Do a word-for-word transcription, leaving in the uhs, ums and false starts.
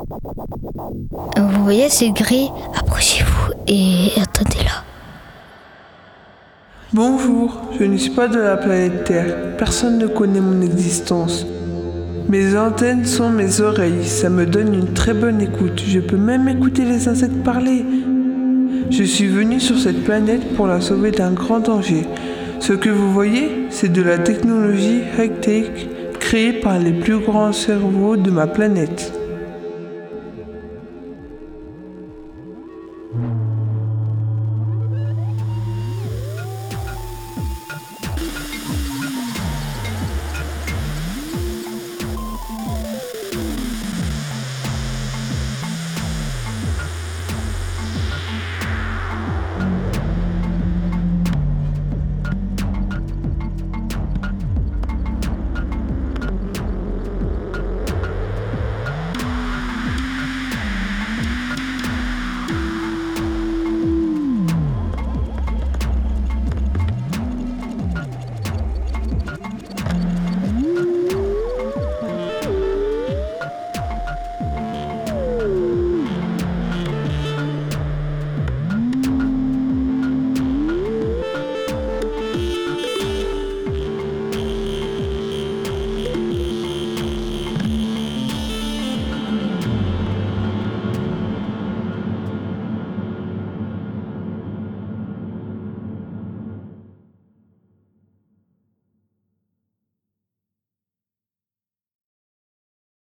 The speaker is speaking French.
Vous voyez, c'est gris. Approchez-vous et attendez là. Bonjour, je ne suis pas de la planète Terre. Personne ne connaît mon existence. Mes antennes sont mes oreilles. Ça me donne une très bonne écoute. Je peux même écouter les insectes parler. Je suis venu sur cette planète pour la sauver d'un grand danger. Ce que vous voyez, c'est de la technologie high-tech créée par les plus grands cerveaux de ma planète.